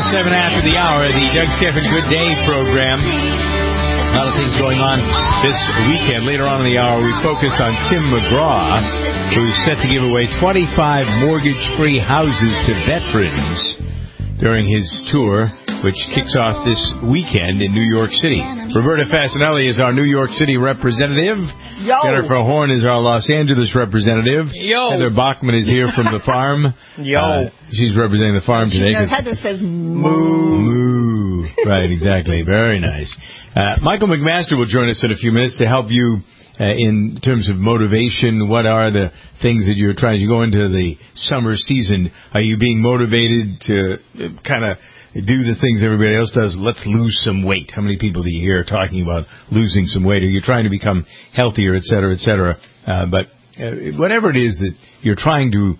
7 after the hour, the Doug Stephan Good Day program. A lot of things going on this weekend. Later on in the hour, we focus on Tim McGraw, who's set to give away 25 mortgage-free houses to veterans during his tour, which kicks off this weekend in New York City. Roberta Fasanelli is our New York City representative. Yo. Jennifer Horn is our Los Angeles representative. Yo. Heather Bachman is here from the farm. Yo. She's representing the farm today. Heather says moo. Moo. Right, exactly. Very nice. Michael McMaster will join us in a few minutes to help you in terms of motivation. What are the things that you're trying to go into the summer season? Are you being motivated to kind of do the things everybody else does? Let's lose some weight. How many people do you hear talking about losing some weight? Are you trying to become healthier, et cetera, et cetera? But whatever it is that you're trying to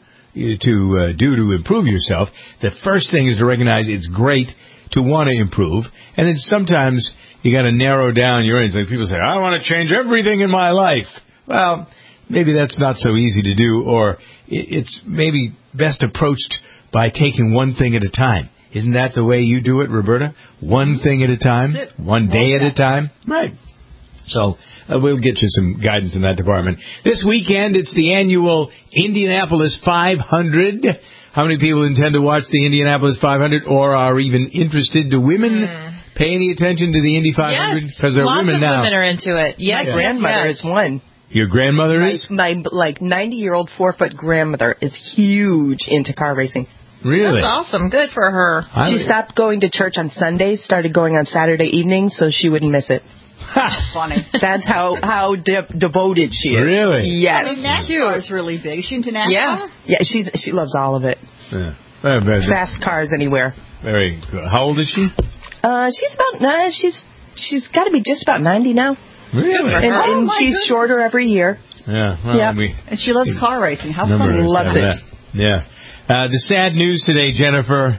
do to improve yourself, the first thing is to recognize it's great to want to improve. And then sometimes you got to narrow down your aims. Like people say, I want to change everything in my life. Well, maybe that's not so easy to do, or it's maybe best approached by taking one thing at a time. Isn't that the way you do it, Roberta? One thing at a time, one day at a time. Right. So we'll get you some guidance in that department. This weekend, it's the annual Indianapolis 500. How many people intend to watch the Indianapolis 500 or are even interested? Do women pay any attention to the Indy 500? Yes, because they're lots women of now. Women are into it. Yes, my grandmother is one. Your grandmother is? My 90-year-old 4-foot grandmother is huge into car racing. Really? That's awesome. Good for her. She stopped going to church on Sundays, started going on Saturday evenings, so she wouldn't miss it. Funny. That's how devoted she is. Really? Yes. I mean, NASCAR is really big. Is she into NASCAR? Yeah, she loves all of it. Yeah. Fast cars anywhere. Very good. How old is she? She's about she's got to be just about 90 now. Really? And she's shorter every year. Yeah. Well, yeah. And she loves car racing. How fun. Loves it. Yeah. The sad news today, Jennifer.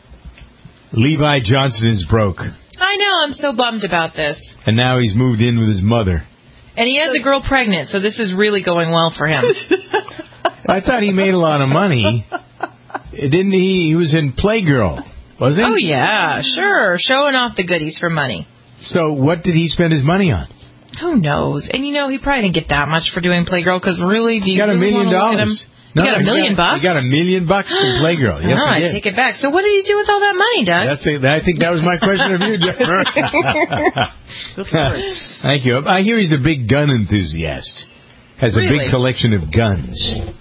Levi Johnson is broke. I know. I'm so bummed about this. And now he's moved in with his mother. And he has a girl pregnant, so this is really going well for him. I thought he made a lot of money. Didn't he? He was in Playgirl, wasn't he? Oh, yeah, sure. Showing off the goodies for money. So what did he spend his money on? Who knows? And, he probably didn't get that much for doing Playgirl, because really, do you got really $1 million. want to look at him? No, he got $1 million bucks? He got $1 million from Playgirl. Yes, I take it back. So what did he do with all that money, Doug? I think that was my question of you, Jennifer. Thank you. I hear he's a big gun enthusiast. Has a big collection of guns.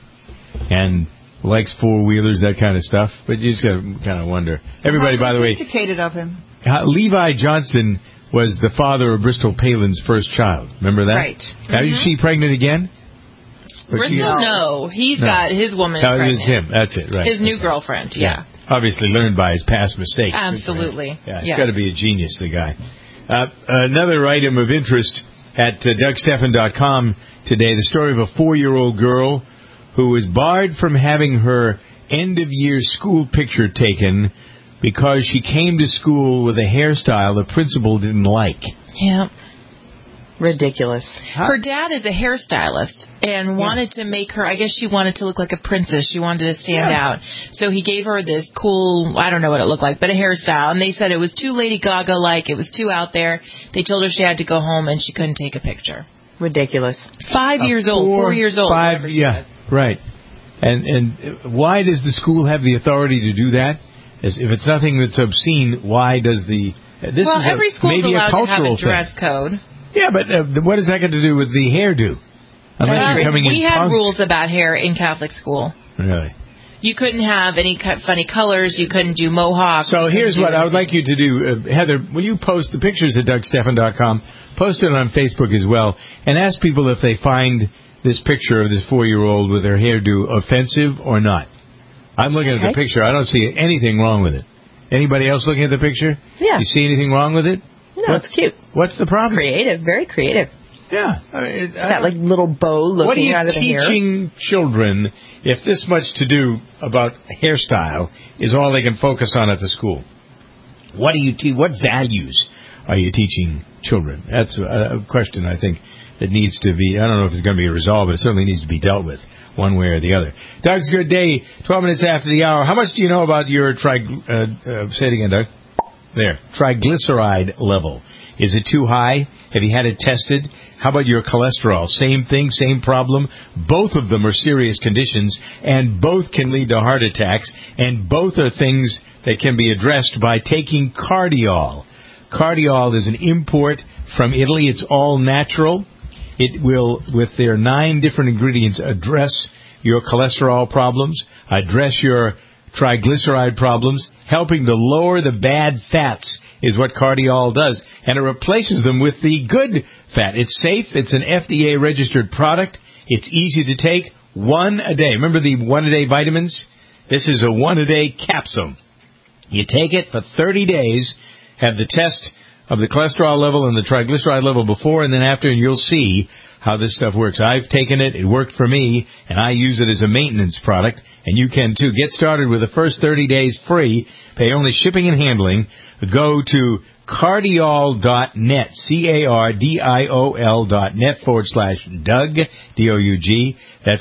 And likes four-wheelers, that kind of stuff. But you just kind of wonder. Everybody, by the way... Sophisticated of him. Levi Johnston was the father of Bristol Palin's first child. Remember that? Right. Now, is she pregnant again? Bristol, no. He's got his woman is pregnant. It was him. That's it, right. His new girlfriend, yeah. Obviously learned by his past mistakes. Absolutely. Yeah, he's got to be a genius, the guy. Another item of interest at DougStephan.com today, the story of a 4-year-old girl who was barred from having her end-of-year school picture taken because she came to school with a hairstyle the principal didn't like. Yeah. Ridiculous. Her dad is a hairstylist and wanted to make her, I guess she wanted to look like a princess. She wanted to stand out. So he gave her this cool, I don't know what it looked like, but a hairstyle. And they said it was too Lady Gaga-like. It was too out there. They told her she had to go home and she couldn't take a picture. Ridiculous. 4 years old. 5, yeah, right. And why does the school have the authority to do that? If it's nothing that's obscene, why does every school's allowed to have a dress code. Yeah, but what does that got to do with the hairdo? We had rules about hair in Catholic school. Really? You couldn't have any funny colors. You couldn't do mohawks. So here's what I would like you to do. Heather, will you post the pictures at DougStephan.com? Post it on Facebook as well. And ask people if they find this picture of this 4-year-old with her hairdo offensive or not. I'm looking at the picture. I don't see anything wrong with it. Anybody else looking at the picture? Yeah. You see anything wrong with it? No, it's cute. What's the problem? Creative. Very creative. Yeah. That little bow looking out of the hair. What are you teaching children if this much to do about hairstyle is all they can focus on at the school? What values are you teaching children? That's a question I think that needs to be, I don't know if it's going to be resolved, but it certainly needs to be dealt with. one way or the other. Doug's Good Day, 12 minutes after the hour. How much do you know about your say it again, Doug. There. Triglyceride level. Is it too high? Have you had it tested? How about your cholesterol? Same thing, same problem. Both of them are serious conditions, and both can lead to heart attacks, and both are things that can be addressed by taking Cardiol. Cardiol is an import from Italy. It's all natural. It will, with their 9 different ingredients, address your cholesterol problems, address your triglyceride problems. Helping to lower the bad fats is what Cardiol does, and it replaces them with the good fat. It's safe. It's an FDA-registered product. It's easy to take. 1 a day. Remember the 1-a-day vitamins? This is a 1-a-day capsule. You take it for 30 days, have the test of the cholesterol level and the triglyceride level before and then after, and you'll see how this stuff works. I've taken it. It worked for me, and I use it as a maintenance product, and you can too. Get started with the first 30 days free. Pay only shipping and handling. Go to cardiol.net, cardiol.net/Doug, D-O-U-G. That's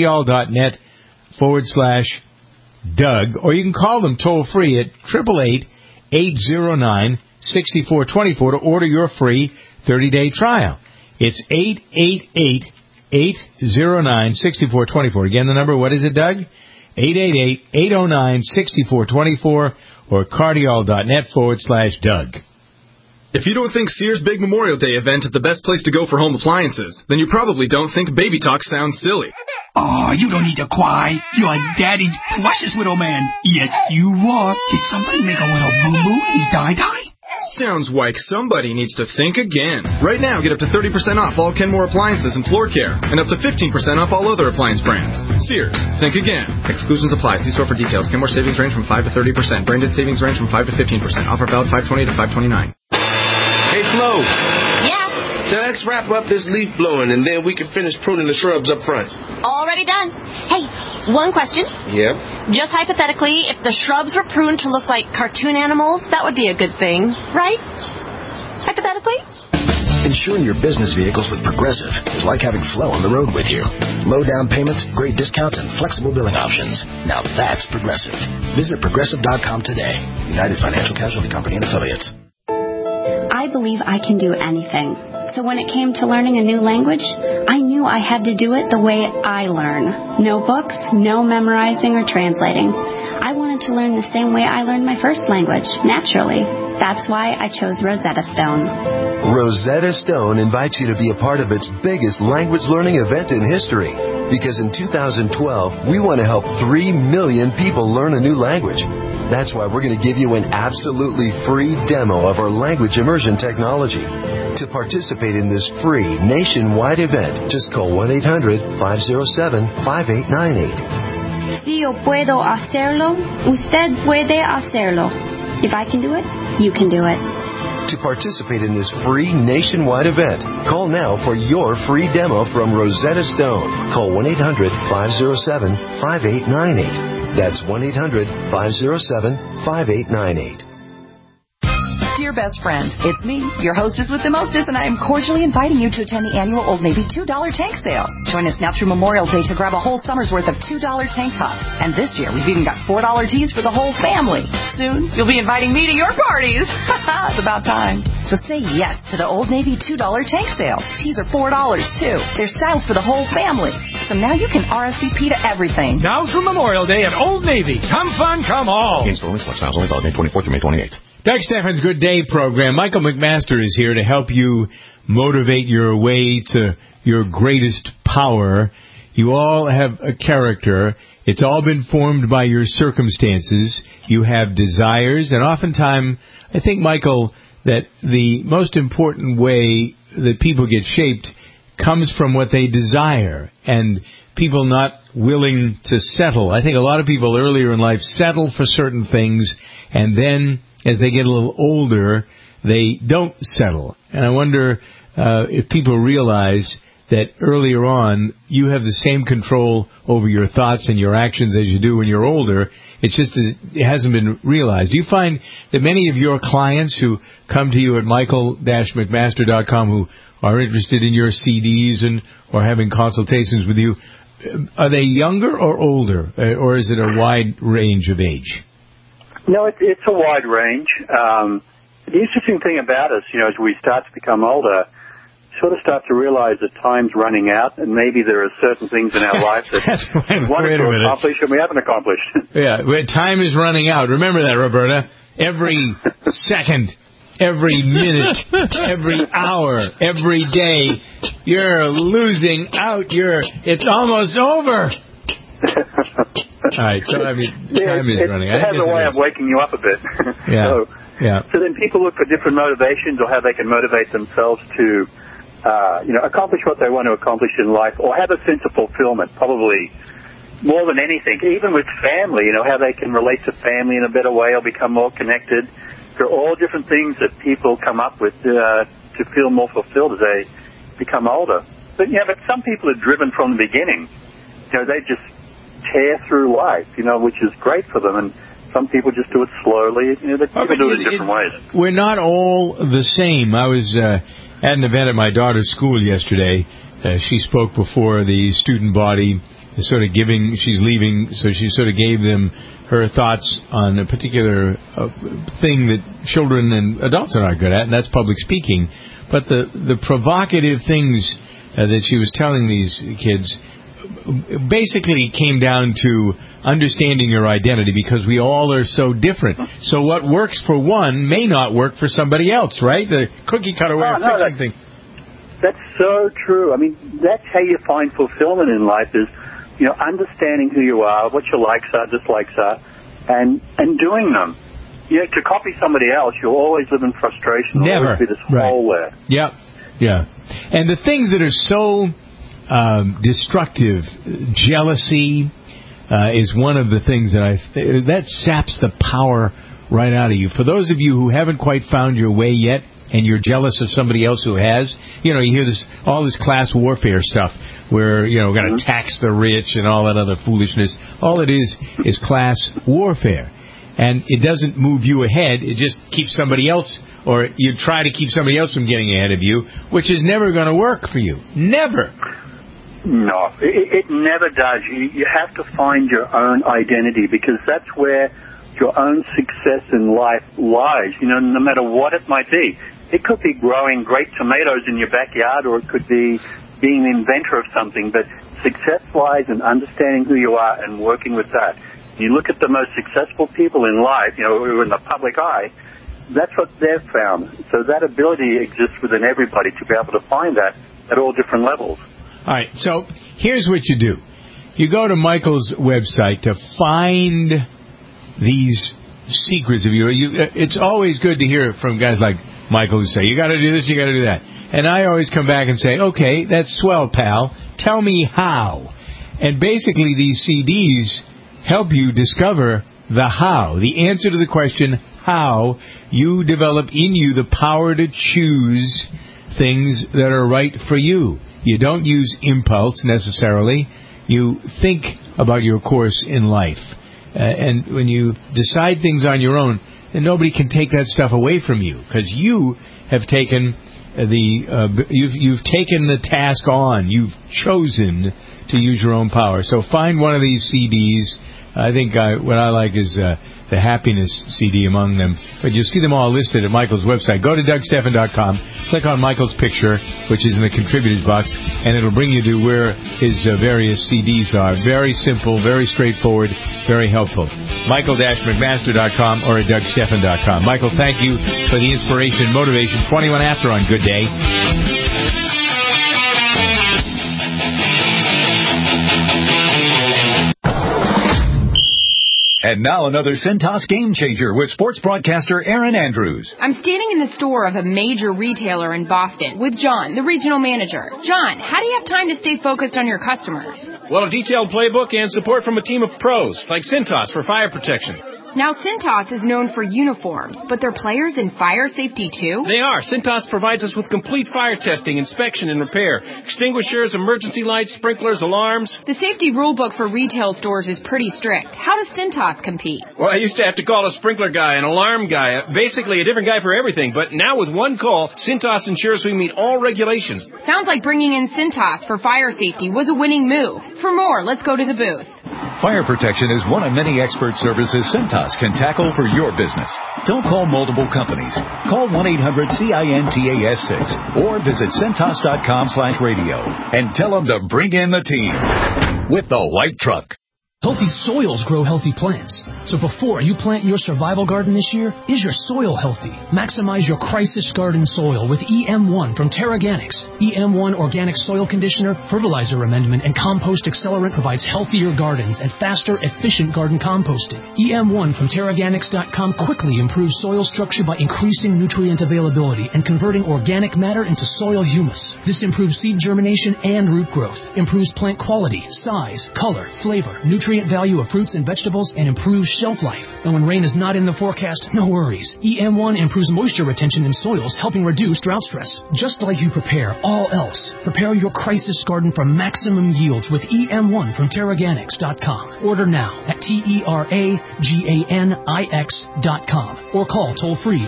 cardiol.net/Doug. Or you can call them toll free at 888-809-6424 to order your free 30-day trial. It's 888-809-6424. Again, the number, what is it, Doug? 888-809-6424 or cardiol.net/Doug. If you don't think Sears' big Memorial Day event is the best place to go for home appliances, then you probably don't think Baby Talk sounds silly. Oh, you don't need to cry. You're Daddy's precious little man. Yes, you are. Did somebody make a little boo-boo in his die-die? Sounds like somebody needs to think again. Right now, get up to 30% off all Kenmore appliances and floor care, and up to 15% off all other appliance brands. Sears, think again. Exclusions apply. See store for details. Kenmore savings range from 5 to 30%. Branded savings range from 5 to 15%. Offer valid 5/20 to 5/29. Hey, Flo. Yeah? So let's wrap up this leaf blowing, and then we can finish pruning the shrubs up front. Already done. Hey, one question. Yep. Just hypothetically, if the shrubs were pruned to look like cartoon animals, that would be a good thing, right? Hypothetically? Insuring your business vehicles with Progressive is like having Flo on the road with you. Low down payments, great discounts, and flexible billing options. Now that's Progressive. Visit Progressive.com today. United Financial Casualty Company and Affiliates. I believe I can do anything. So when it came to learning a new language, I knew I had to do it the way I learn. No books, no memorizing or translating. I wanted to learn the same way I learned my first language, naturally. That's why I chose Rosetta Stone. Rosetta Stone invites you to be a part of its biggest language learning event in history. Because in 2012, we want to help 3 million people learn a new language. That's why we're going to give you an absolutely free demo of our language immersion technology. To participate in this free nationwide event, just call 1-800-507-5898. Si yo puedo hacerlo, usted puede hacerlo. If I can do it, you can do it. To participate in this free nationwide event, call now for your free demo from Rosetta Stone. Call 1-800-507-5898. That's 1-800-507-5898. Dear best friend, it's me, your hostess with the mostest, and I am cordially inviting you to attend the annual Old Navy $2 tank sale. Join us now through Memorial Day to grab a whole summer's worth of $2 tank tops. And this year, we've even got $4 tees for the whole family. Soon, you'll be inviting me to your parties. It's about time. So say yes to the Old Navy $2 tank sale. Tees are $4, too. There's styles for the whole family. So now you can RSVP to everything. Now through Memorial Day at Old Navy. Come fun, come all. In-store only, select styles only, valid May 24th through May 28th. Doug Stephan's Good Day program. Michael McMaster is here to help you motivate your way to your greatest power. You all have a character. It's all been formed by your circumstances. You have desires, and oftentimes, I think, Michael, that the most important way that people get shaped comes from what they desire, and people not willing to settle. I think a lot of people earlier in life settle for certain things, and then as they get a little older, they don't settle. And I wonder if people realize that earlier on, you have the same control over your thoughts and your actions as you do when you're older. It's just that it hasn't been realized. Do you find that many of your clients who come to you at michael-mcmaster.com who are interested in your CDs and or having consultations with you, are they younger or older, or is it a wide range of age? No, it's a wide range. The interesting thing about us, as we start to become older, sort of start to realize that time's running out, and maybe there are certain things in our life that we wanted to accomplish and we haven't accomplished. Yeah, time is running out. Remember that, Roberta. Every second, every minute, every hour, every day, you're losing out. It's almost over. All right, so time is running out. It has a way of waking you up a bit. Yeah. So then people look for different motivations or how they can motivate themselves to, accomplish what they want to accomplish in life, or have a sense of fulfillment, probably more than anything. Even with family, how they can relate to family in a better way or become more connected. There are all different things that people come up with to feel more fulfilled as they become older. But some people are driven from the beginning. They just tear through life, which is great for them. And some people just do it slowly. They do it in different ways. We're not all the same. I was at an event at my daughter's school yesterday. She spoke before the student body, sort of giving, she's leaving, so she sort of gave them her thoughts on a particular thing that children and adults are not good at, and that's public speaking. But the provocative things that she was telling these kids basically came down to understanding your identity, because we all are so different. So what works for one may not work for somebody else, right? The cookie cutter way of fixing things. That's so true. I mean, that's how you find fulfillment in life is, understanding who you are, what your likes are, dislikes are, and doing them. To copy somebody else, you'll always live in frustration. There'll always be this hole there. Yep. Yeah. And the things that are so destructive, jealousy is one of the things that saps the power right out of you. For those of you who haven't quite found your way yet, and you're jealous of somebody else who has, you hear all this class warfare stuff where, we're going to tax the rich and all that other foolishness. All it is class warfare. And it doesn't move you ahead. It just keeps somebody else, or you try to keep somebody else from getting ahead of you, which is never going to work for you. Never. No, it never does. You have to find your own identity, because that's where your own success in life lies, no matter what it might be. It could be growing great tomatoes in your backyard, or it could be being an inventor of something, but success lies in understanding who you are and working with that. You look at the most successful people in life, who are in the public eye, that's what they've found. So that ability exists within everybody to be able to find that at all different levels. All right, so here's what you do. You go to Michael's website to find these secrets of you. It's always good to hear from guys like Michael who say, you got to do this, you got to do that. And I always come back and say, okay, that's swell, pal. Tell me how. And basically these CDs help you discover the how, the answer to the question, how you develop in you the power to choose things that are right for you. You don't use impulse necessarily. You think about your course in life. And when you decide things on your own, then nobody can take that stuff away from you, because you have taken you've taken the task on. You've chosen to use your own power. So find one of these CDs. I think what I like is the happiness CD among them. But you'll see them all listed at Michael's website. Go to DougStephan.com, click on Michael's picture, which is in the contributors box, and it'll bring you to where his various CDs are. Very simple, very straightforward, very helpful. Michael-McMaster.com or at DougStephan.com. Michael, thank you for the inspiration and motivation. 21 after on Good Day. And now another Cintas Game Changer with sports broadcaster Aaron Andrews. I'm standing in the store of a major retailer in Boston with John, the regional manager. John, how do you have time to stay focused on your customers? Well, a detailed playbook and support from a team of pros, like Cintas for fire protection. Now, Cintas is known for uniforms, but they're players in fire safety too? They are. Cintas provides us with complete fire testing, inspection, and repair. Extinguishers, emergency lights, sprinklers, alarms. The safety rule book for retail stores is pretty strict. How does Cintas compete? Well, I used to have to call a sprinkler guy, an alarm guy, basically a different guy for everything. But now with one call, Cintas ensures we meet all regulations. Sounds like bringing in Cintas for fire safety was a winning move. For more, let's go to the booth. Fire protection is one of many expert services Cintas can tackle for your business. Don't call multiple companies. Call 1-800-CINTAS-6 or visit Cintas.com/radio and tell them to bring in the team with the white truck. Healthy soils grow healthy plants. So before you plant your survival garden this year, is your soil healthy? Maximize your crisis garden soil with EM1 from Terraganics. EM1 organic soil conditioner, fertilizer amendment, and compost accelerant provides healthier gardens and faster, efficient garden composting. EM1 from Terraganics.com quickly improves soil structure by increasing nutrient availability and converting organic matter into soil humus. This improves seed germination and root growth, improves plant quality, size, color, flavor, nutrient value of fruits and vegetables, and improves shelf life. And when rain is not in the forecast, no worries. EM1 improves moisture retention in soils, helping reduce drought stress. Just like you prepare all else, prepare your crisis garden for maximum yields with EM1 from Terraganics.com. Order now at TERAGANIX.com or call toll-free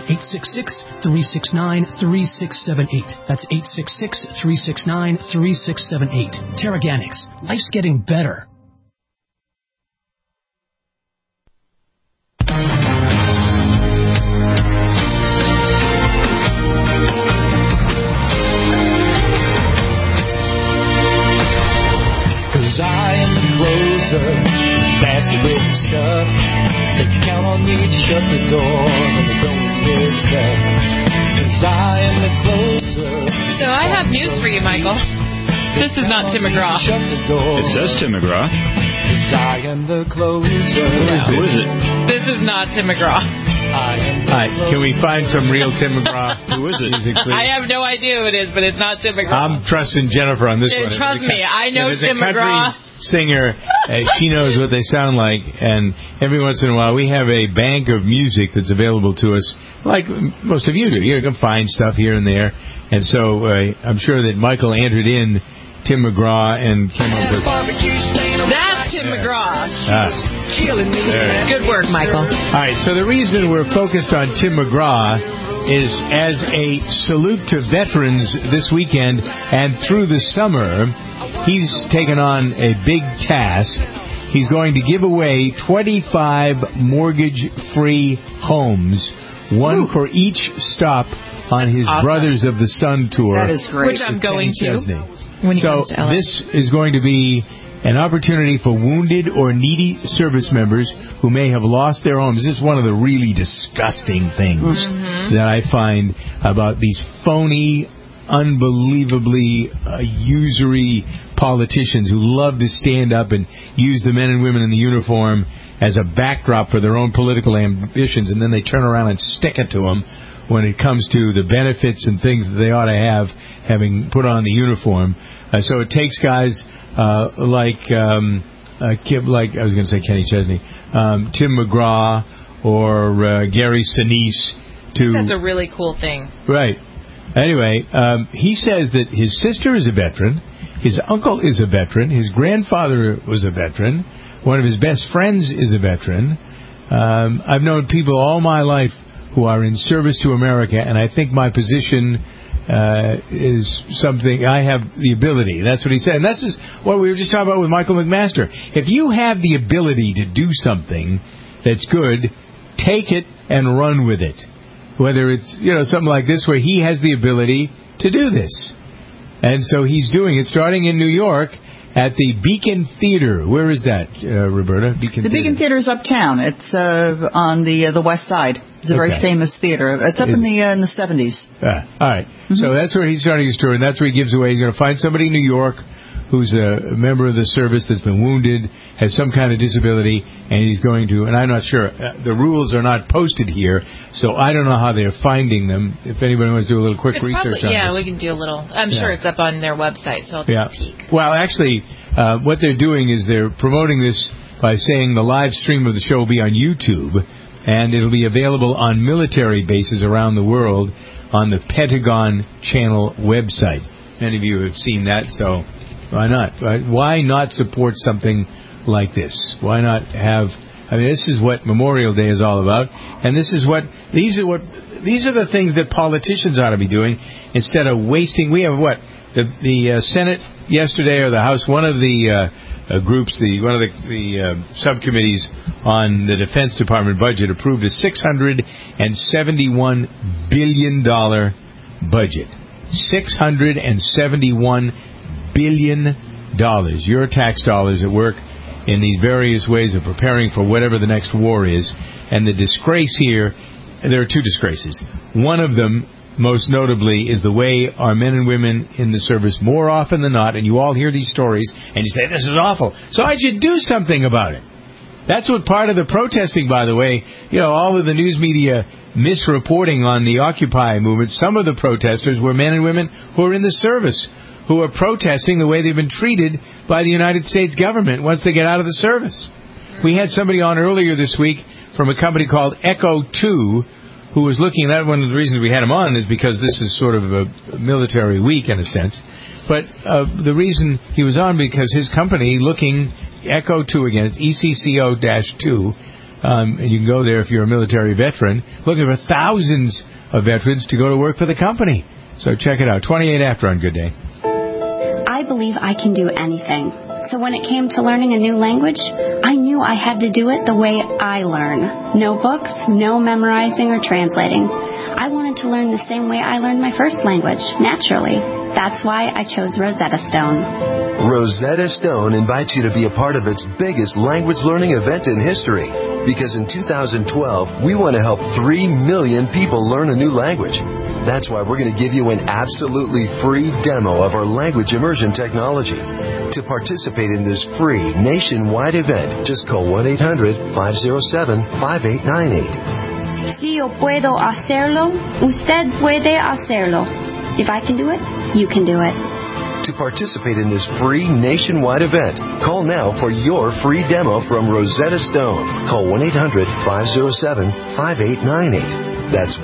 866-369-3678. That's 866-369-3678. Terraganics. Life's getting better. I am the closer, bastard with the stuff. They can count on me to shut the door when they don't get stuck. 'Cause I am the closer. So I have news for you, Michael. This is not Tim McGraw. It says Tim McGraw. 'Cause I am the closer. Who is it? This is not Tim McGraw. All right, can we find some real Tim McGraw? Who is it? Music, please? I have no idea who it is, but it's not Tim McGraw. I'm trusting Jennifer on this one. Trust me, I know Tim McGraw. McGraw. Singer, she knows what they sound like, and every once in a while we have a bank of music that's available to us, like most of you do. You can find stuff here and there, and so I'm sure that Michael entered in Tim McGraw and came up with... That's Tim McGraw. Good work, Michael. All right, so the reason we're focused on Tim McGraw is as a salute to veterans this weekend and through the summer, he's taken on a big task. He's going to give away 25 mortgage-free homes, one for each stop on his Brothers of the Sun tour. That is great. Which I'm going to. When he comes to LA. This is going to be an opportunity for wounded or needy service members who may have lost their homes. This is one of the really disgusting things that I find about these phony, unbelievably usury politicians who love to stand up and use the men and women in the uniform as a backdrop for their own political ambitions, and then they turn around and stick it to them when it comes to the benefits and things that they ought to have having put on the uniform. So it takes guys like I was going to say Kenny Chesney, Tim McGraw, or Gary Sinise to... That's a really cool thing. Right. Anyway, he says that his sister is a veteran, his uncle is a veteran, his grandfather was a veteran, one of his best friends is a veteran. I've known people all my life who are in service to America, and I think my position is something I have the ability. That's what he said. And that's just what we were just talking about with Michael McMaster. If you have the ability to do something that's good, take it and run with it. Whether it's, something like this where he has the ability to do this. And so he's doing it, starting in New York at the Beacon Theater. Where is that, Roberta? The Beacon Theater is uptown. It's on the west side. It's a very famous theater. It's up in the 70s. All right. So that's where he's starting his tour, and that's where he gives away. He's going to find somebody in New York who's a member of the service that's been wounded, has some kind of disability, and he's going to, and I'm not sure, the rules are not posted here, so I don't know how they're finding them. If anybody wants to do a little quick research on this. We can do a little. I'm sure it's up on their website, so I'll take a peek. Well, actually, what they're doing is they're promoting this by saying the live stream of the show will be on YouTube. and it'll be available on military bases around the world on the Pentagon Channel website. Many of you have seen that, so why not? Right? Why not support something like this? Why not have... I mean, this is what Memorial Day is all about, and these are the things that politicians ought to be doing instead of wasting... We have what? The Senate yesterday, or the House, one of the groups, one of the subcommittees on the Defense Department budget approved a $671 billion budget. $671 billion. Your tax dollars at work in these various ways of preparing for whatever the next war is. And the disgrace here, there are two disgraces. One of them, most notably, is the way our men and women in the service, more often than not, and you all hear these stories, and you say, this is awful, so I should do something about it. That's what part of the protesting, by the way, all of the news media misreporting on the Occupy movement, some of the protesters were men and women who are in the service, who are protesting the way they've been treated by the United States government once they get out of the service. We had somebody on earlier this week from a company called Echo 2, who was looking at that. One of the reasons we had him on is because this is sort of a military week in a sense. But the reason he was on, because his company looking, Echo 2 again, it's ECCO-2, and you can go there if you're a military veteran, looking for thousands of veterans to go to work for the company. So check it out. 28 after on Good Day. I believe I can do anything. So when it came to learning a new language, I knew I had to do it the way I learn. No books, no memorizing or translating. I wanted to learn the same way I learned my first language, naturally. That's why I chose Rosetta Stone. Rosetta Stone invites you to be a part of its biggest language learning event in history. Because in 2012, we want to help 3 million people learn a new language. That's why we're going to give you an absolutely free demo of our language immersion technology. To participate in this free nationwide event, just call 1-800-507-5898. Si yo puedo hacerlo, usted puede hacerlo. If I can do it, you can do it. To participate in this free nationwide event, call now for your free demo from Rosetta Stone. Call 1-800-507-5898. That's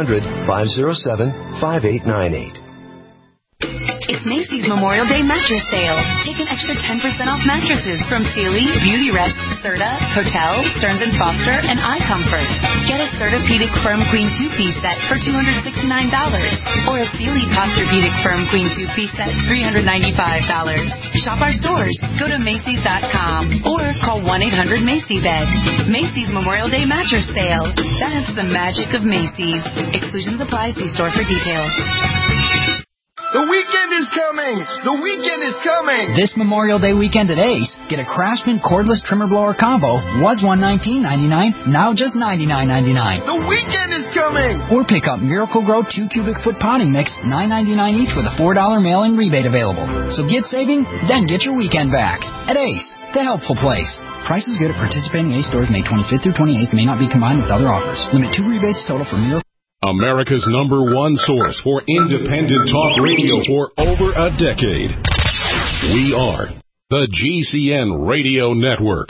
1-800-507-5898. It's Macy's Memorial Day mattress sale. Take an extra 10% off mattresses from Sealy, Beauty Rest, Serta, Hotel, Stearns & Foster, and iComfort. Get a Serta-Pedic Firm Queen 2-piece set for $269, or a Sealy Posturepedic Firm Queen 2-piece set $395. Shop our stores. Go to Macy's.com or call 1-800-MACY-BED. Macy's Memorial Day mattress sale. That's the magic of Macy's. Exclusions apply. See store for details. The weekend is coming! The weekend is coming! This Memorial Day weekend at Ace, get a Craftsman cordless trimmer blower combo, was $119.99, now just $99.99. The weekend is coming! Or pick up Miracle-Gro 2 cubic foot potting mix, $9.99 each with a $4 mail-in rebate available. So get saving, then get your weekend back. At Ace, the helpful place. Prices good at participating Ace stores May 25th through 28th, may not be combined with other offers. Limit 2 rebates total for Miracle. America's #1 source for independent talk radio for over a decade. We are the GCN Radio Network.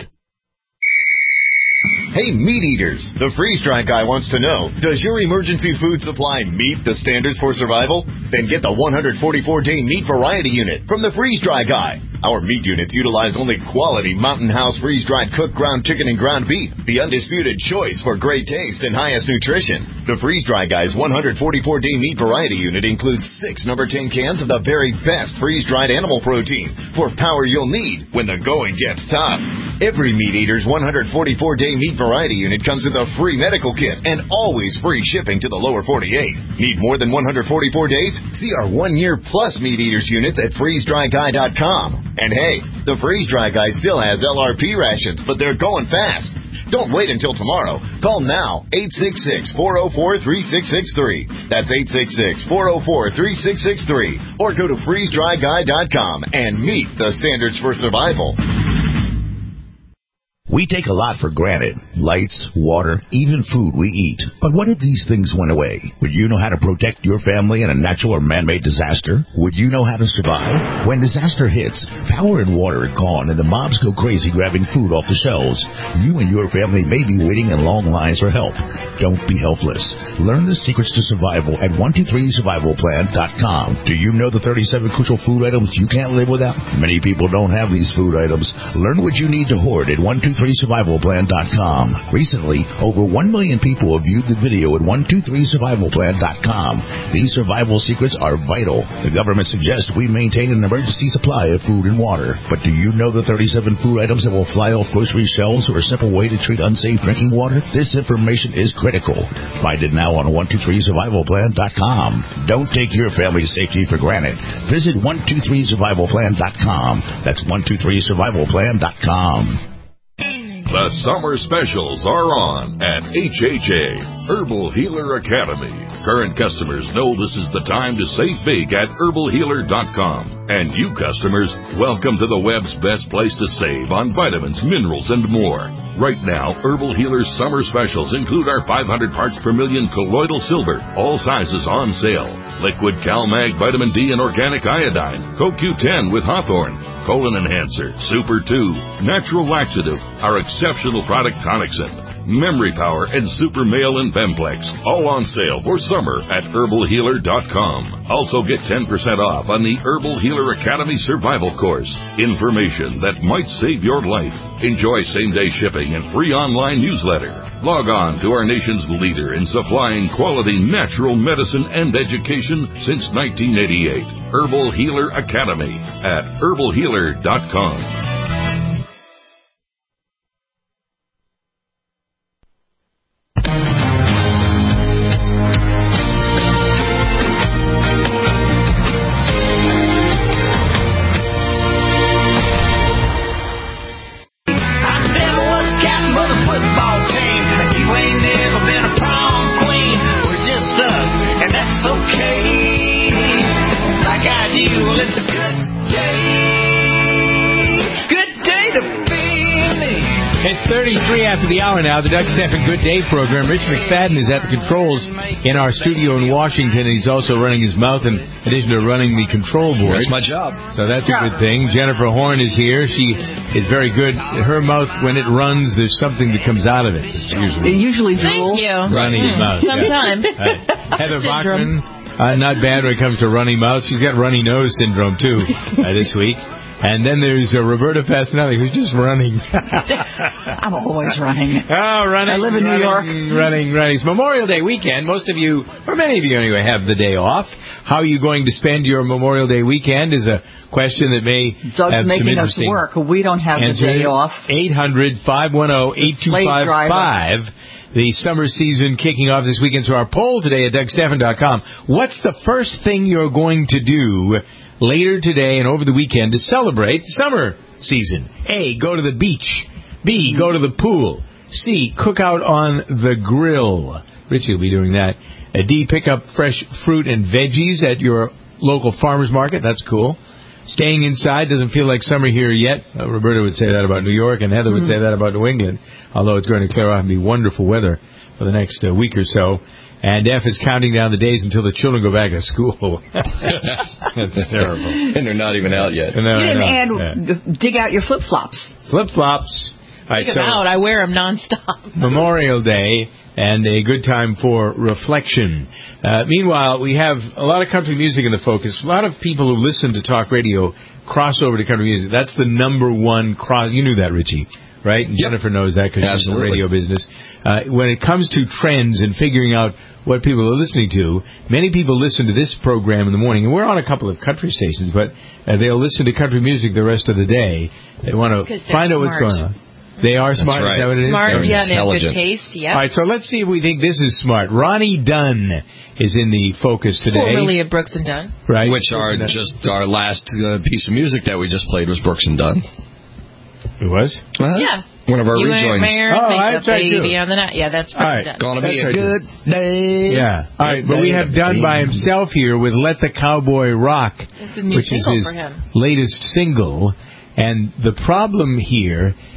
Hey, meat eaters, the Freeze Dry Guy wants to know, does your emergency food supply meet the standards for survival? Then get the 144-day meat variety unit from the Freeze Dry Guy. Our meat units utilize only quality Mountain House freeze-dried cooked ground chicken and ground beef, the undisputed choice for great taste and highest nutrition. The Freeze Dry Guy's 144-day meat variety unit includes 6 number 10 cans of the very best freeze-dried animal protein for power you'll need when the going gets tough. Every meat eater's 144-day meat variety unit comes with a free medical kit and always free shipping to the lower 48. Need more than 144 days? See our 1-year plus meat eaters units at freezedryguy.com. And hey, the Freeze Dry Guy still has LRP rations, but they're going fast. Don't wait until tomorrow. Call now, 866-404-3663. That's 866-404-3663. Or go to freezedryguy.com and meet the standards for survival. We take a lot for granted. Lights, water, even food we eat. But what if these things went away? Would you know how to protect your family in a natural or man-made disaster? Would you know how to survive? When disaster hits, power and water are gone and the mobs go crazy grabbing food off the shelves. You and your family may be waiting in long lines for help. Don't be helpless. Learn the secrets to survival at 123survivalplan.com. Do you know the 37 crucial food items you can't live without? Many people don't have these food items. Learn what you need to hoard at 123survivalplan.com. Recently, over 1 million people have viewed the video at 123survivalplan.com. These survival secrets are vital. The government suggests we maintain an emergency supply of food and water. But do you know the 37 food items that will fly off grocery shelves or a simple way to treat unsafe drinking water? This information is critical. Find it now on 123survivalplan.com. Don't take your family's safety for granted. Visit 123survivalplan.com. That's 123survivalplan.com. The summer specials are on at HHA, Herbal Healer Academy. Current customers know this is the time to save big at herbalhealer.com. And you customers, welcome to the web's best place to save on vitamins, minerals, and more. Right now, Herbal Healer's summer specials include our 500 parts per million colloidal silver, all sizes on sale. Liquid CalMag Vitamin D and Organic Iodine, CoQ10 with Hawthorne, Colon Enhancer, Super 2, Natural Laxative, our exceptional product Tonicsyn, Memory Power, and Super Male and Bemplex, all on sale for summer at herbalhealer.com. Also get 10% off on the Herbal Healer Academy Survival Course. Information that might save your life. Enjoy same-day shipping and free online newsletter. Log on to our nation's leader in supplying quality natural medicine and education since 1988. Herbal Healer Academy at herbalhealer.com. It's 33 after the hour now, the Doug Stephan Good Day program. Rich McFadden is at the controls in our studio in Washington. He's also running his mouth in addition to running the control board. That's my job. So that's a good thing. Jennifer Horn is here. She is very good. Her mouth, when it runs, there's something that comes out of it. It's usually drool. Thank you. Running his mouth. Sometimes. Yeah. Heather Bachman, not bad when it comes to runny mouth. She's got runny nose syndrome, too, this week. And then there's Roberta Passanelli, who's just running. I'm always running. Oh, running. I live in New York. Running. It's Memorial Day weekend. Most of you, or many of you anyway, have the day off. How are you going to spend your Memorial Day weekend is a question that may Doug's have making some us interesting work. We don't have the day off. 800-510-8255. The summer season kicking off this weekend. So our poll today at DougStephan.com. What's the first thing you're going to do later today and over the weekend to celebrate the summer season? A, go to the beach. B, go to the pool. C, cook out on the grill. Richie will be doing that. D, pick up fresh fruit and veggies at your local farmer's market. That's cool. Staying inside doesn't feel like summer here yet. Roberta would say that about New York, and Heather would say that about New England, although it's going to clear off and be wonderful weather for the next week or so. And F is counting down the days until the children go back to school. That's terrible. And they're not even out yet. Dig out your flip-flops. Flip-flops. Dig them out. I wear them nonstop. Memorial Day and a good time for reflection. Meanwhile, we have a lot of country music in the focus. A lot of people who listen to talk radio cross over to country music. That's the number one cross. You knew that, Richie, right? And Jennifer knows that because she's in the radio business. When it comes to trends and figuring out what people are listening to, many people listen to this program in the morning. And we're on a couple of country stations, but they'll listen to country music the rest of the day. They want to find out what's going on. They are smart. That's right. Is that what it is? Smart, yeah, they have good taste, yeah. All right, so let's see if we think this is smart. Ronnie Dunn is in the focus today. Formerly of Brooks and Dunn. Right. Which our last piece of music that we just played was Brooks and Dunn. It was? Yeah. One of our rejoins. That's right, too. On the night. Yeah, that's right. Dunn. Gonna be a good day. Yeah. All right, but we have Dunn by himself here with Let the Cowboy Rock, It's a new which is single his for him. latest single. And the problem here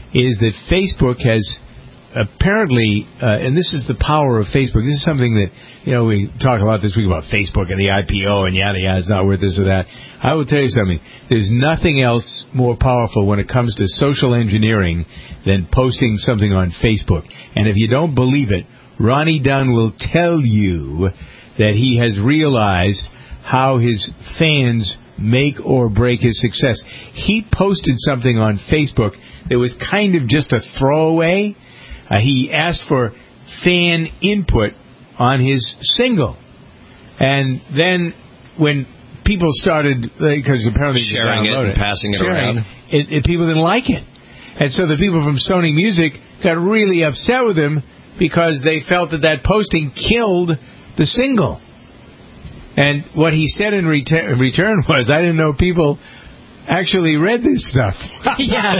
is that Facebook has apparently, and this is the power of Facebook. This is something that, we talk a lot this week about Facebook and the IPO and yada yada, it's not worth this or that. I will tell you something. There's nothing else more powerful when it comes to social engineering than posting something on Facebook. And if you don't believe it, Ronnie Dunn will tell you that he has realized how his fans make or break his success. He posted something on Facebook that was kind of just a throwaway. He asked for fan input on his single. And then when people started, because apparently sharing it and passing it around, people didn't like it. And so the people from Sony Music got really upset with him because they felt that posting killed the single. And what he said in return was, I didn't know people actually read this stuff. Yeah.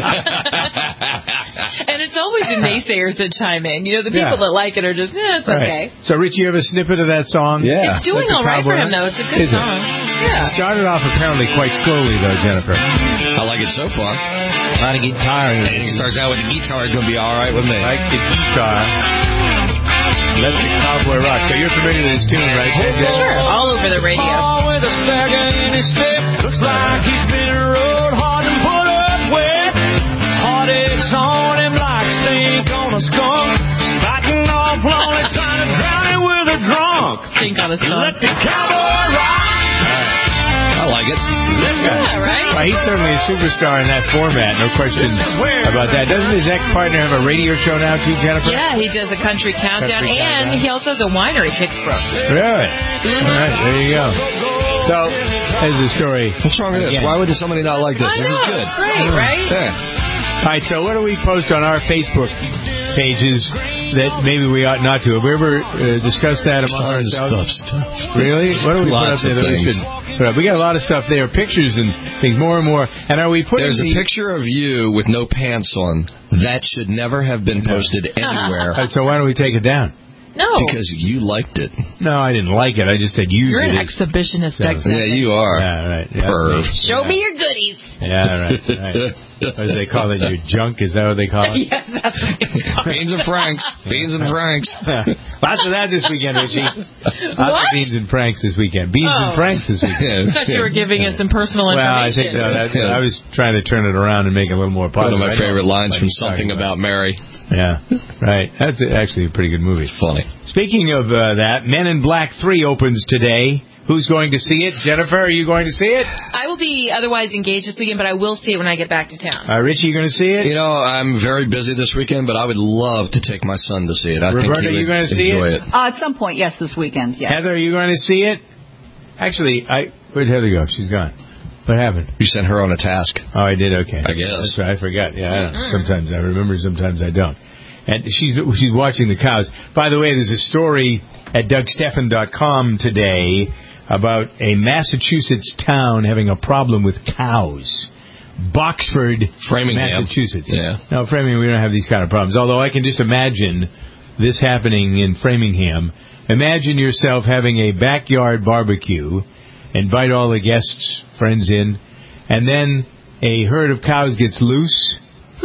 And it's always the naysayers that chime in. The people that like it are just, it's okay. So, Rich, you have a snippet of that song? Yeah. It's doing all right for him, though. It's a good song. Yeah. It started off apparently quite slowly, though, Jennifer. I like it so far. A lot of guitar. It starts out with the guitar. It's going to be all right with me. Likes the guitar. Let the cowboy rock. So you're familiar with this tune, right? Sure. All over the radio. With a stagger in his step. Looks like he's been rode hard and put up with. Heartaches on him like stink on a skunk. Fighting off lonely, trying to drown him with a drunk. Stink on a skunk. Let the cowboy rock. I like it. Yeah, right? Well, he's certainly a superstar in that format, no question about that. Doesn't his ex-partner have a radio show now, too, Jennifer? Yeah, he does a country countdown, and he also has a winery, Kicksbrook. Really? All right, there you go. So, there's the story. What's wrong with this? Why would somebody not like this? I know, This is good. It's great, right? Yeah. All right, so what do we post on our Facebook pages that maybe we ought not to? Have we ever discussed that among ourselves? Really? What do we Lots put up there that we should put up? We got a lot of stuff there, pictures and things, more and more. And are we putting There's a picture of you with no pants on. That should never have been posted anywhere. All right, so why don't we take it down? No. Because you liked it. No, I didn't like it. I just said use You're it. an exhibitionist, Yeah, you are. Yeah, right. Yeah, Show me your goodies. Yeah, right. What do they call it? Your junk? Is that what they call it? Yes, that's what they call it. Beans and Franks. Beans and Franks. Lots of that this weekend, Richie. Lots of beans and Franks this weekend. Beans and Franks this weekend. I thought you were giving us some personal Well, I information. think I was trying to turn it around and make it a little more popular. One of my favorite lines from Something About Mary. Yeah, right. That's actually a pretty good movie. It's funny. Speaking of that, Men in Black 3 opens today. Who's going to see it? Jennifer, are you going to see it? I will be otherwise engaged this weekend, but I will see it when I get back to town. Richie, you going to see it? I'm very busy this weekend, but I would love to take my son to see it. I Roberta, think he would you going to see enjoy it? At some point, yes, this weekend, yes. Heather, are you going to see it? Actually, where'd Heather go? She's gone. What happened? You sent her on a task. Oh, I did? Okay. I guess. That's right. I forgot. Yeah, I don't know. Sometimes I remember, sometimes I don't. And she's watching the cows. By the way, there's a story at DougSteffen.com today about a Massachusetts town having a problem with cows. Boxford, Framingham. Massachusetts. Yeah. No, Framingham, we don't have these kind of problems. Although I can just imagine this happening in Framingham. Imagine yourself having a backyard barbecue, invite all the guests, friends in, and then a herd of cows gets loose,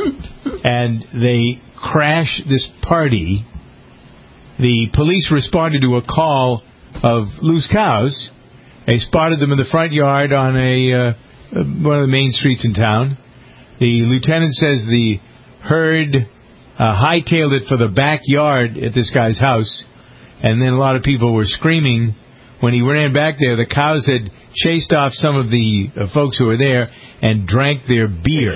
and they crash this party. The police responded to a call of loose cows. They spotted them in the front yard on one of the main streets in town. The lieutenant says the herd hightailed it for the backyard at this guy's house, and then a lot of people were screaming. When he ran back there, the cows had chased off some of the folks who were there and drank their beer.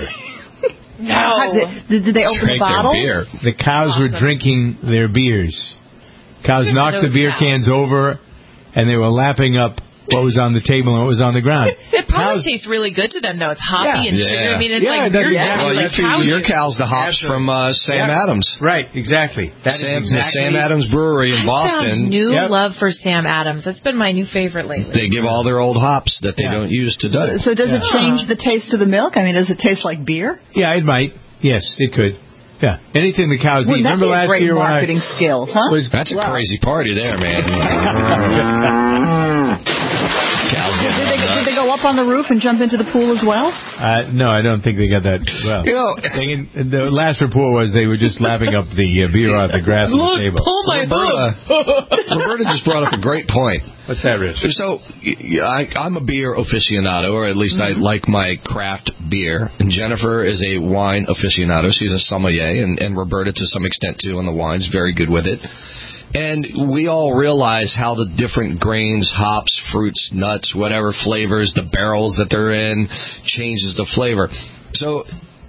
No. Did they open the bottle? The cows were drinking their beers. Cows knocked the beer cans over, and they were lapping up what was on the table and what was on the ground. It probably tastes really good to them, though. It's hoppy and sugar. I mean, it's like it beer. Well, like cow your juice. cow's the hops from Sam Adams. Right, exactly. The Sam Adams Brewery in Boston. New love for Sam Adams. That's been my new favorite lately. They give all their old hops that they don't use today. So does it change the taste of the milk? I mean, does it taste like beer? Yeah, it might. Yes, it could. Yeah, anything the cows eat. Remember last year when marketing skill, huh? That's a crazy party there, man. Did they go up on the roof and jump into the pool as well? No, I don't think they got that well. The last report was they were just lapping up the beer off the grass on the table. Pull my Roberta just brought up a great point. What's that, Rich? So, I'm a beer aficionado, or at least I like my craft beer. And Jennifer is a wine aficionado. She's a sommelier, and Roberta, to some extent, too, on the wines. Very good with it. And we all realize how the different grains, hops, fruits, nuts, whatever flavors, the barrels that they're in, changes the flavor. So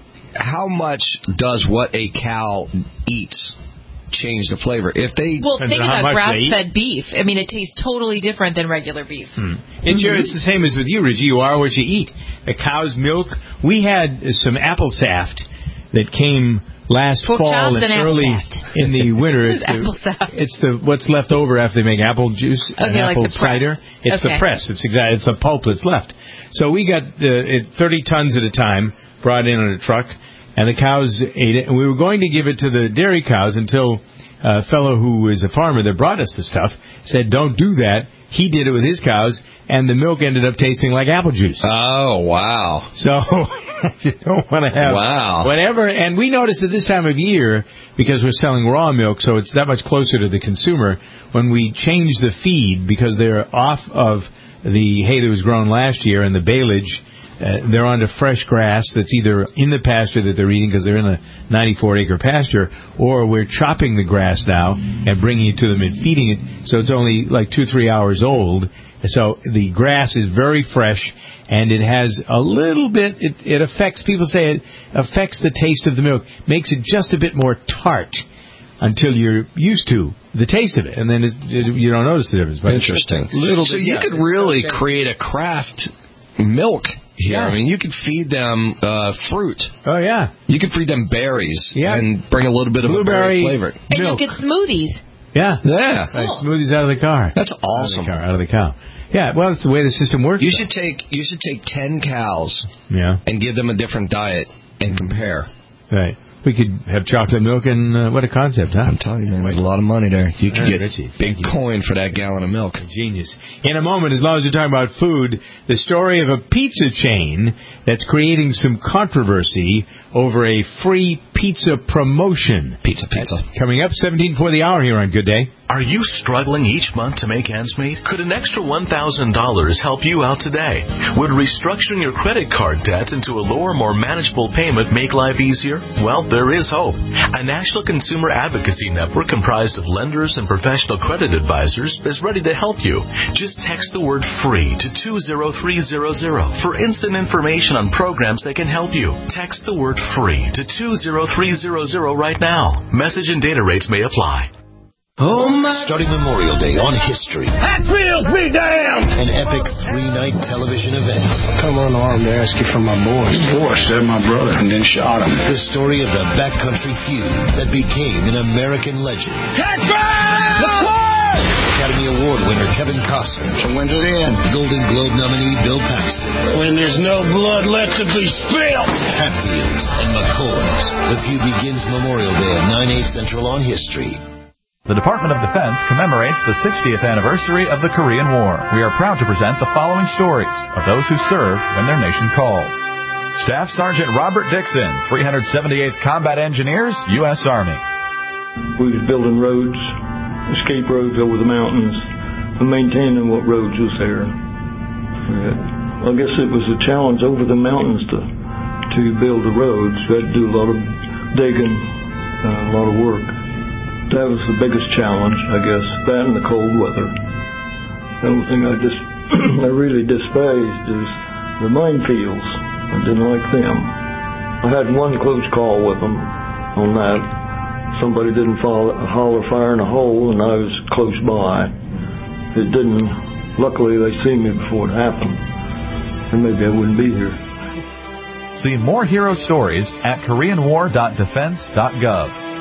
how much does what a cow eats change the flavor? If they think about grass-fed beef. I mean, it tastes totally different than regular beef. It's the same as with you, Reggie. You are what you eat. The cow's milk. We had some apple saft that came last fall and early in the winter. It's what's left over after they make apple juice and apple cider. It's the press. It's the pulp that's left. So we got 30 tons at a time brought in on a truck, and the cows ate it. And we were going to give it to the dairy cows until a fellow who is a farmer that brought us the stuff said, "Don't do that." He did it with his cows, and the milk ended up tasting like apple juice. Oh, wow. So you don't want to have whatever. And we noticed at this time of year, because we're selling raw milk, so it's that much closer to the consumer, when we change the feed, because they're off of the hay that was grown last year and the baleage, they're onto fresh grass that's either in the pasture that they're eating because they're in a 94-acre pasture, or we're chopping the grass now and bringing it to them and feeding it, so it's only like 2-3 hours old. So the grass is very fresh, and it has a little bit, it affects, people say it affects the taste of the milk, makes it just a bit more tart until you're used to the taste of it, and then you don't notice the difference. But interesting. So you could really create a craft milk here. I mean, you could feed them fruit. Oh, yeah. You could feed them berries and bring a little bit of blueberry flavor. And you get smoothies. Yeah. Yeah. Cool. Right, smoothies out of the car. That's awesome. Out of the cow. Yeah, well, that's the way the system works. You should take 10 cows and give them a different diet and compare. Right. We could have chocolate milk, and what a concept, huh? I'm telling you, man, there's a lot of money there. You could get big coin for that gallon of milk. Genius. In a moment, as long as you're talking about food, the story of a pizza chain that's creating some controversy over a free pizza promotion. Pizza. That's coming up 17 for the hour here on Good Day. Are you struggling each month to make ends meet? Could an extra $1,000 help you out today? Would restructuring your credit card debt into a lower, more manageable payment make life easier? Well, there is hope. A national consumer advocacy network comprised of lenders and professional credit advisors is ready to help you. Just text the word FREE to 20300 for instant information on programs that can help you. Text the word FREE to 20300 right now. Message and data rates may apply. Starting Memorial Day on History. That feels me damn! An epic 3-night television event. Come unarmed to ask you for my boy. The boy stabbed my brother and then shot him. The story of the backcountry feud that became an American legend. Academy Award winner Kevin Costner. So when's it end? Golden Globe nominee Bill Paxton. When there's no blood left to be spilled. Hatfields and McCoys. The feud begins Memorial Day at 9/8 Central on History. The Department of Defense commemorates the 60th anniversary of the Korean War. We are proud to present the following stories of those who served when their nation called. Staff Sergeant Robert Dixon, 378th Combat Engineers, U.S. Army. We was building roads, escape roads over the mountains, and maintaining what roads was there. I guess it was a challenge over the mountains to build the roads. We had to do a lot of digging, a lot of work. That was the biggest challenge, I guess, that and the cold weather. The only thing I really despised is the minefields. I didn't like them. I had one close call with them on that. Somebody didn't holler fire in a hole, and I was close by. It didn't. Luckily, they seen me before it happened, and maybe I wouldn't be here. See more hero stories at KoreanWar.defense.gov.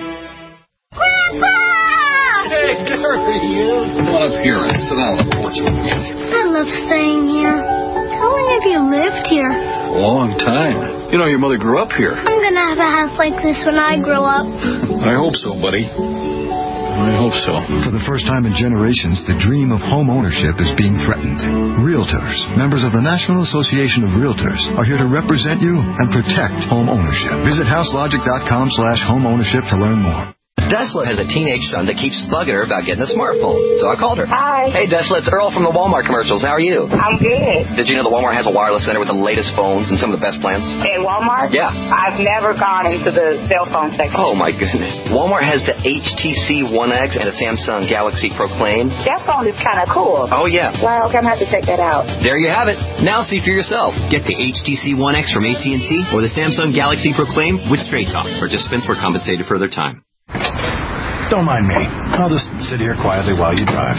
Hey, there he is. Come on up here and sit down on the porch with me. I love staying here. How long have you lived here? A long time. You know, your mother grew up here. I'm going to have a house like this when I grow up. I hope so, buddy. I hope so. For the first time in generations, the dream of home ownership is being threatened. Realtors, members of the National Association of Realtors, are here to represent you and protect home ownership. Visit houselogic.com/home ownership to learn more. Desla has a teenage son that keeps bugging her about getting a smartphone. So I called her. Hi. Hey, Desla, it's Earl from the Walmart commercials. How are you? I'm good. Did you know that Walmart has a wireless center with the latest phones and some of the best plans? At Walmart? Yeah. I've never gone into the cell phone section. Oh, my goodness. Walmart has the HTC One X and a Samsung Galaxy Proclaim. That phone is kind of cool. Oh, yeah. Well, okay, I'm going to have to check that out. There you have it. Now see for yourself. Get the HTC One X from AT&T or the Samsung Galaxy Proclaim with Straight Talk. Participants were compensated for their time. Don't mind me. I'll just sit here quietly while you drive.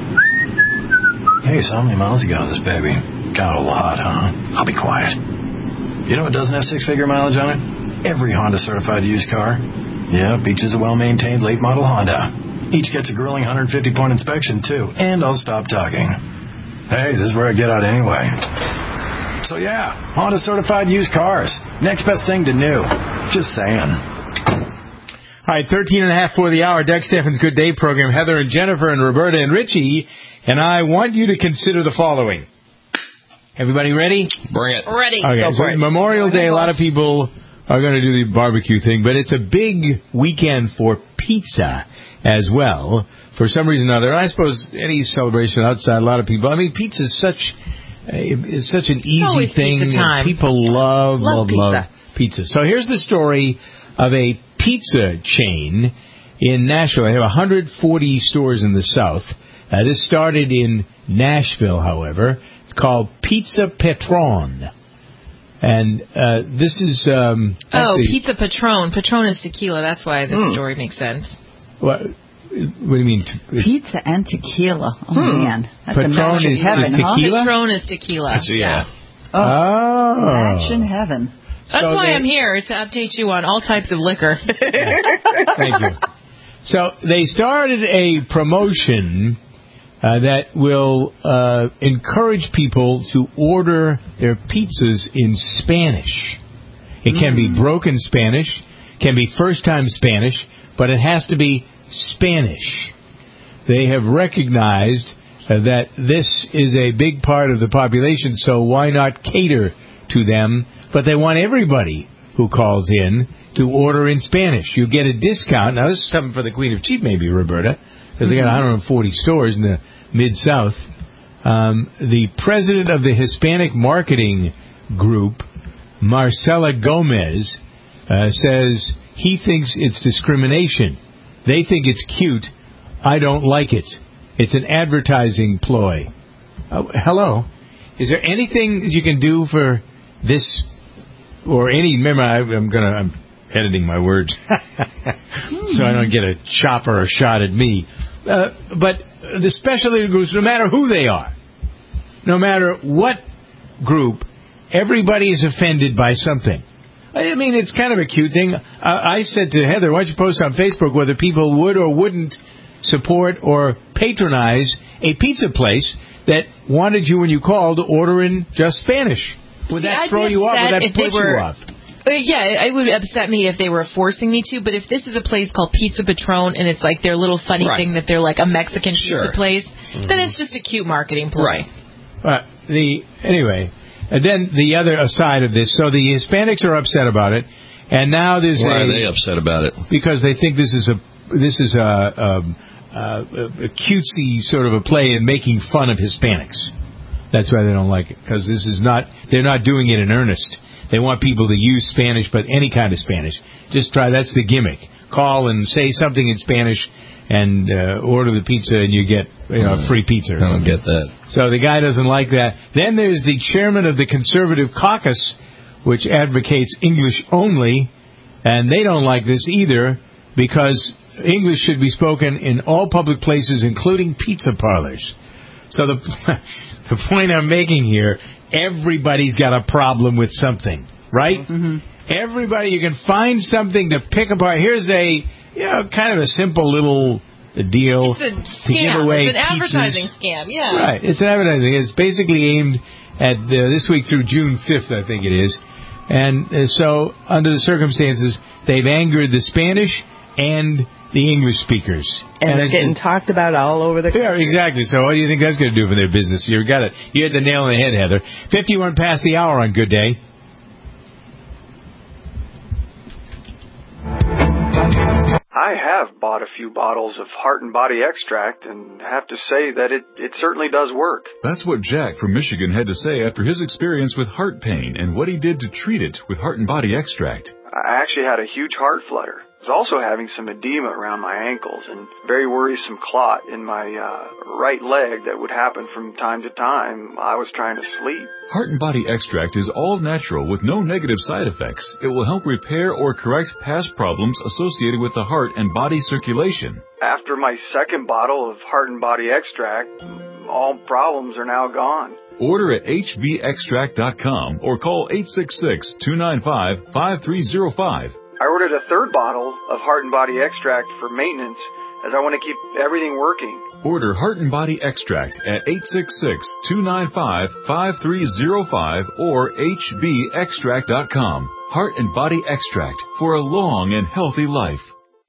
Hey, so how many miles you got on this baby? Got a lot, huh? I'll be quiet. You know what doesn't have six-figure mileage on it? Every Honda certified used car. Yeah, each is a well-maintained late model Honda. Each gets a grueling 150-point inspection, too. And I'll stop talking. Hey, this is where I get out anyway. So yeah, Honda certified used cars. Next best thing to new. Just saying. All right, 13.5 for the hour. Doug Steffens' Good Day program. Heather and Jennifer and Roberta and Richie. And I want you to consider the following. Everybody ready? Bring it. Ready. Okay, so Memorial Day, a lot of people are going to do the barbecue thing, but it's a big weekend for pizza as well. For some reason or other, I suppose any celebration outside, a lot of people. I mean, pizza is such an easy thing. Pizza time. People love pizza. So here's the story of a pizza chain in Nashville. They have 140 stores in the South. This started in Nashville, however. It's called Pizza Patron. And this is... Pizza Patron. Patron is tequila. That's why this story makes sense. What do you mean? Pizza and tequila. Oh, man. That's Patron a match in heaven, is tequila? Patron is tequila. Yeah. Match in heaven. That's why I'm here, to update you on all types of liquor. Thank you. So they started a promotion that will encourage people to order their pizzas in Spanish. It can be broken Spanish, can be first-time Spanish, but it has to be Spanish. They have recognized that this is a big part of the population, so why not cater to them? But they want everybody who calls in to order in Spanish. You get a discount. Now, this is something for the Queen of Cheap, maybe, Roberta, because they got 140 stores in the Mid-South. The president of the Hispanic Marketing Group, Marcela Gomez, says he thinks it's discrimination. They think it's cute. I don't like it. It's an advertising ploy. Hello. Is there anything that you can do for this or any... Remember, I'm editing my words so I don't get a chop or a shot at me. But the specialty groups, no matter who they are, no matter what group, everybody is offended by something. I mean, it's kind of a cute thing. I said to Heather, why don't you post on Facebook whether people would or wouldn't support or patronize a pizza place that wanted you when you called to order in just Spanish. Would that throw you off? Would that push you off? Yeah, it would upset me if they were forcing me to, but if this is a place called Pizza Patron and it's like their little funny thing that they're like a Mexican pizza place, then it's just a cute marketing ploy. Anyway, and then the other side of this, so the Hispanics are upset about it, and now there's Why are they upset about it? Because they think this is a cutesy sort of a play in making fun of Hispanics. That's why they don't like it, because they're not doing it in earnest. They want people to use Spanish, but any kind of Spanish. That's the gimmick. Call and say something in Spanish and order the pizza, and you get free pizza. I don't get that. So the guy doesn't like that. Then there's the chairman of the Conservative Caucus, which advocates English only, and they don't like this either, because English should be spoken in all public places, including pizza parlors. So the point I'm making here, everybody's got a problem with something, right? Mm-hmm. Everybody, you can find something to pick apart. Here's a kind of a simple little deal to give away It's an advertising pizzas. scam, yeah. Right, it's an advertising. It's basically aimed at this week through June 5th, I think it is. And so, under the circumstances, they've angered the Spanish and the English speakers. And they're getting talked about all over the country. Yeah, exactly. So what do you think that's going to do for their business? You got it. You hit the nail on the head, Heather. 51 past the hour on Good Day. I have bought a few bottles of Heart and Body Extract and have to say that it certainly does work. That's what Jack from Michigan had to say after his experience with heart pain and what he did to treat it with Heart and Body Extract. I actually had a huge heart flutter. I was also having some edema around my ankles and very worrisome clot in my right leg that would happen from time to time. I was trying to sleep. Heart and Body Extract is all natural with no negative side effects. It will help repair or correct past problems associated with the heart and body circulation. After my second bottle of Heart and Body Extract, all problems are now gone. Order at hbextract.com or call 866-295-5305. I ordered a third bottle of Heart and Body Extract for maintenance as I want to keep everything working. Order Heart and Body Extract at 866-295-5305 or hbextract.com. Heart and Body Extract for a long and healthy life.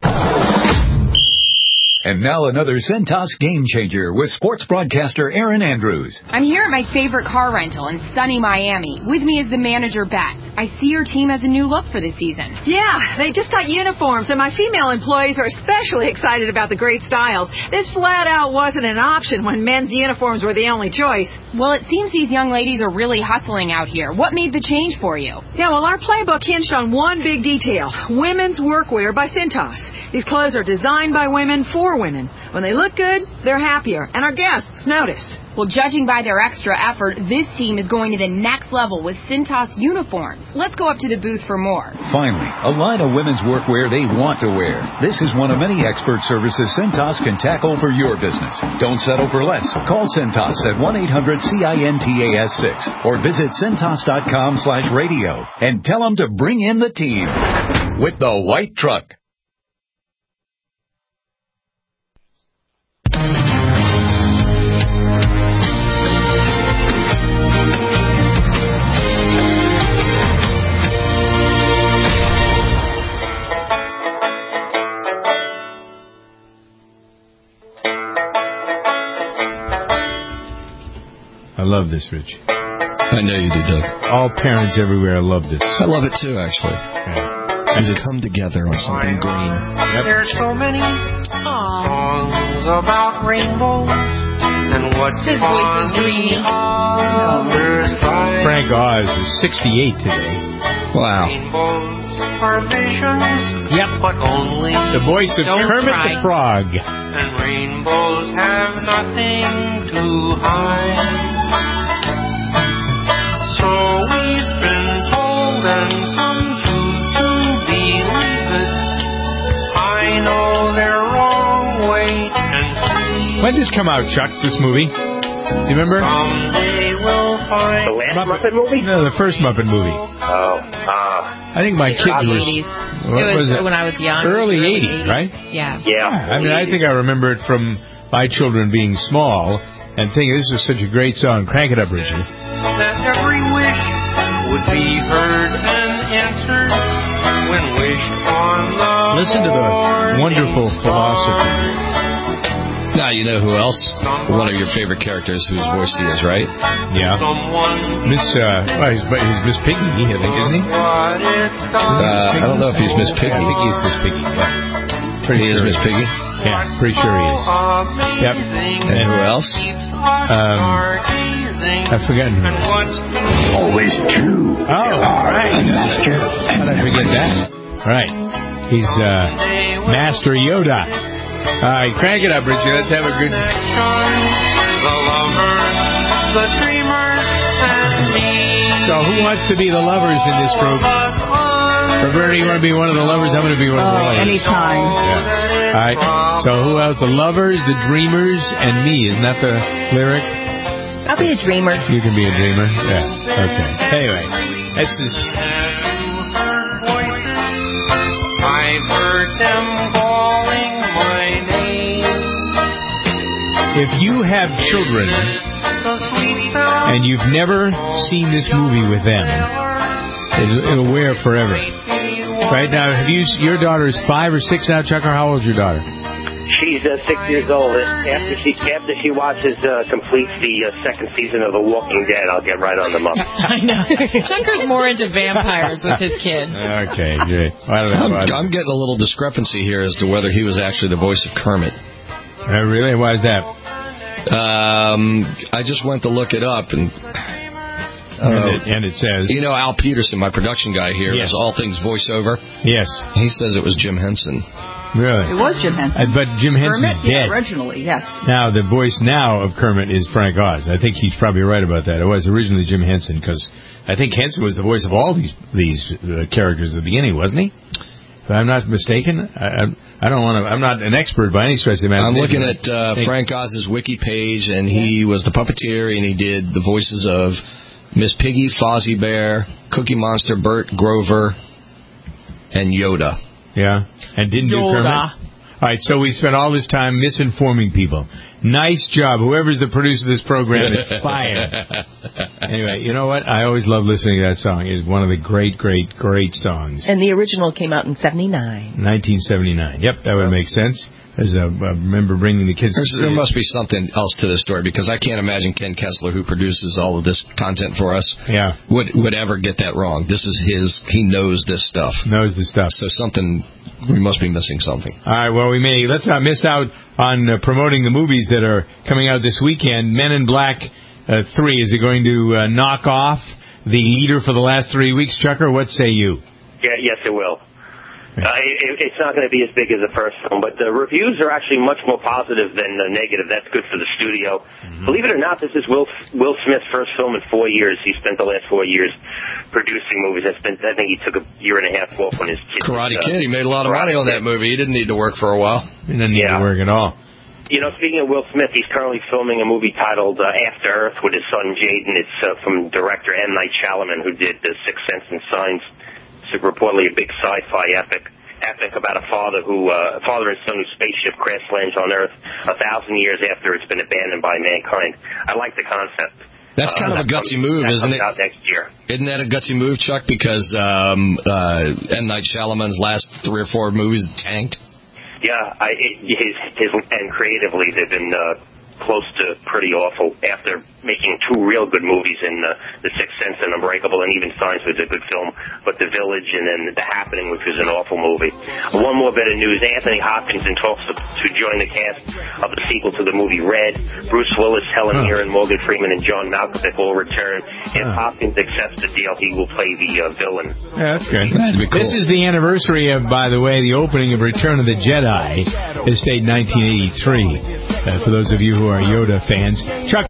And now another Centos game changer with sports broadcaster Aaron Andrews. I'm here at my favorite car rental in sunny Miami. With me is the manager, Beth. I see your team has a new look for the season. Yeah, they just got uniforms, and my female employees are especially excited about the great styles. This flat out wasn't an option when men's uniforms were the only choice. Well, it seems these young ladies are really hustling out here. What made the change for you? Yeah, well, our playbook hinged on one big detail: women's workwear by Cintas. These clothes are designed by women for women. When they look good, they're happier, and our guests notice. Well, judging by their extra effort, this team is going to the next level with Cintas uniforms. Let's go up to the booth for more. Finally, a line of women's workwear they want to wear. This is one of many expert services Cintas can tackle for your business. Don't settle for less. Call Cintas at 1-800-CINTAS-6 or visit Cintas.com/radio and tell them to bring in the team with the white truck. I love this, Rich. I know you do, Doug. All parents everywhere love this. I love it too, actually. And to come together on something green. Yep. There's so many songs about rainbows and what his voice is dreamy. Frank Oz is 68 today. Wow. Rainbows are visions, yep. But only the voice of Kermit the Frog. And rainbows have nothing to hide. So we've been told and some choose to believe it. I know they're wrong, wait and see. When did this come out, Chuck, this movie? Do you remember? Someday we'll find the last Muppet movie? No, the first Muppet movie. Oh, I think my kid was... 80s. It was when I was young. Early 80s, right? Yeah. I mean, I think I remember it from my children being small and thinking, this is such a great song. Crank it up, Richard. That every wish would be heard and answered when wished on the Listen to the wonderful philosophy. Now you know who else? One of your favorite characters whose voice he is, right? Yeah. Miss, he's Miss Piggy, I think, isn't he? I don't know if he's Miss Piggy. I think he's Miss Piggy, yeah. He is Miss Piggy? Yeah, pretty sure he is. Yep. And who else? I've forgotten who else. Always true. Oh, right. How did I forget that? Right. He's Master Yoda. All right, crank it up, Richard. Let's have a good... The lovers, the dreamers, and me. So who wants to be the lovers in this group? Roberta, you want to be one of the lovers? I'm going to be one of the lovers. Anytime. Yeah. All right. So who else? The lovers, the dreamers, and me. Isn't that the lyric? I'll be a dreamer. You can be a dreamer? Yeah. Okay. Anyway, this is... I've heard them calling my name. If you have children and you've never seen this movie with them, it'll wear forever. Right now, your daughter is 5 or 6 now, Chuck, or how old is your daughter? She's 6 years old. After she watches completes the second season of The Walking Dead, I'll get right on them up. I know. Chunker's more into vampires with his kid. Okay, great. I'm getting a little discrepancy here as to whether he was actually the voice of Kermit. Really? Why is that? I just went to look it up, and it says... You know Al Peterson, my production guy here, yes. is All Things Voiceover. Yes. He says it was Jim Henson. Really? It was Jim Henson. But Jim Henson's Kermit, dead. Yeah, originally, yes. Now, the voice now of Kermit is Frank Oz. I think he's probably right about that. It was originally Jim Henson, because I think Henson was the voice of all these characters at the beginning, wasn't he? If I'm not mistaken. I don't want to. I'm not an expert by any stretch of the imagination. I'm looking at Frank Oz's wiki page, and he was the puppeteer, and he did the voices of Miss Piggy, Fozzie Bear, Cookie Monster, Bert, Grover, and Yoda. Yeah, and didn't do Kermit? All right, so we spent all this time misinforming people. Nice job. Whoever's the producer of this program is fired. Anyway, you know what? I always love listening to that song. It's one of the great, great, great songs. And the original came out in 79. 1979. Yep, that would make sense. As I remember bringing the kids. There must be something else to this story, because I can't imagine Ken Kessler, who produces all of this content for us, would ever get that wrong. This is his. He knows this stuff. Knows the stuff. So we must be missing something. All right. Well, let's not miss out on promoting the movies that are coming out this weekend. Men in Black 3. Is it going to knock off the leader for the last 3 weeks, Chucker? What say you? Yeah, yes, it will. It's not going to be as big as the first film, but the reviews are actually much more positive than negative. That's good for the studio. Mm-hmm. Believe it or not, this is Will Smith's first film in 4 years. He spent the last 4 years producing movies. I think he took a year and a half off when his kid Karate Kid. He made a lot of money on that movie. He didn't need to work for a while. He didn't need to work at all. You know, speaking of Will Smith, he's currently filming a movie titled After Earth with his son Jaden. It's from director M. Night Shyamalan, who did The Sixth Sense and Signs. It's reportedly a big sci-fi epic about a father and son whose spaceship crash lands on Earth 1,000 years after it's been abandoned by mankind. I like the concept. That's kind of a gutsy move, isn't it? Out next year. Isn't that a gutsy move, Chuck? Because M. Night Shyamalan's last 3 or 4 movies tanked. Yeah, and creatively they've been close to pretty awful after making 2 real good movies in The Sixth Sense and Unbreakable, and even Signs was a good film, but The Village and then The Happening, which was an awful movie. One more bit of news. Anthony Hopkins in talks to join the cast of the sequel to the movie Red. Bruce Willis, Helen Mirren, Morgan Freeman, and John Malkovich will return. If Hopkins accepts the deal, he will play the villain. Yeah, that's good. That'd be cool. This is the anniversary of, by the way, the opening of Return of the Jedi. This date 1983. For those of you who are Yoda fans. Chuck,